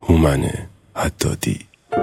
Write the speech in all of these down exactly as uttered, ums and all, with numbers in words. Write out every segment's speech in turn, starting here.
هومن حدادی.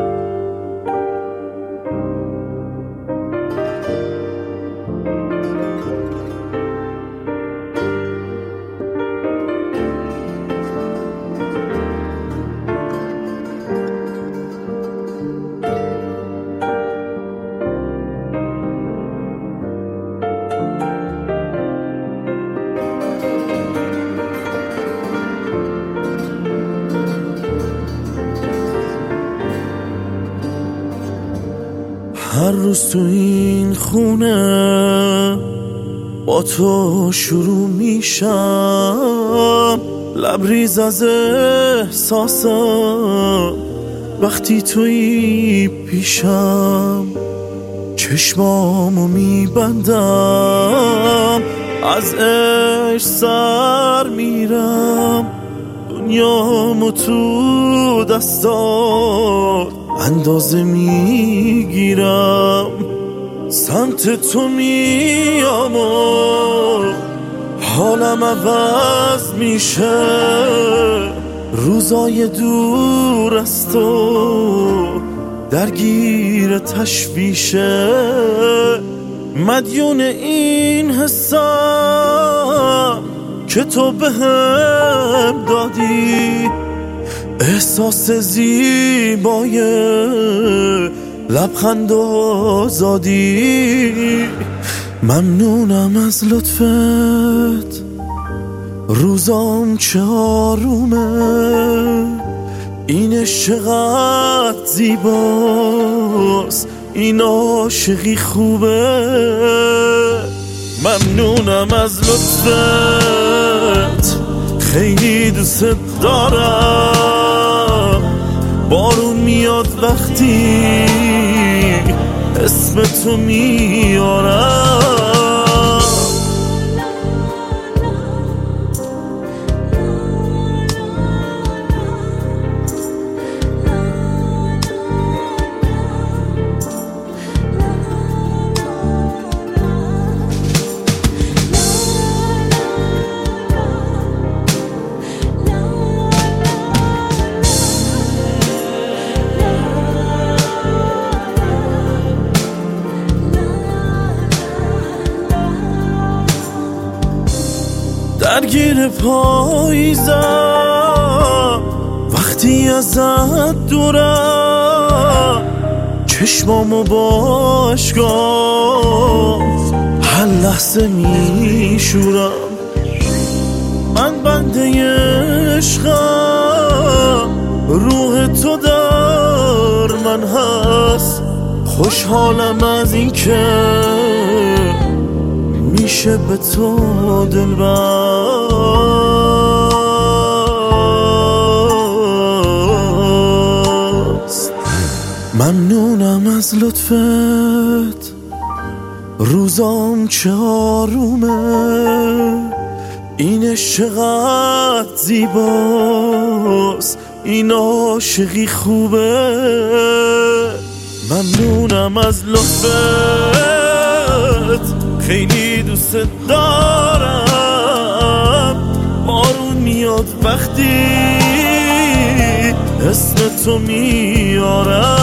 هر روز تو این خونه با تو شروع میشم، لبریز از احساسم وقتی تویی پیشم. چشمامو میبندم از عشق سر میرم، دنیامو تو دستات اندازه میگیرم. سمت تو میام و حالم عوض میشه، روزای دور از تو درگیر تشویشه. مدیون این حسم که تو بهم دادی، احساس زیبای لبخند و آزادی. ممنونم از لطفت، روزام چه آرومه. این چقدر زیباست، این عاشقی خوبه. ممنونم از لطفت، خیلی دوست دارم. بارون میاد وقتی اسم تو میارم. درگیر پاییزم وقتی ازت دورم، چشمامو با اشکام هر لحظه میشورم. من بنده عشقم، روح تو در من هست. خوشحالم از این که میشه به تو دلبست. ممنونم از لطفت، روزام چه آرومه. این چقدر زیباست، این عاشقی خوبه. ممنونم از لطفت، خیلی دوست دارم. بارون میاد وقتی اسم تو میارم.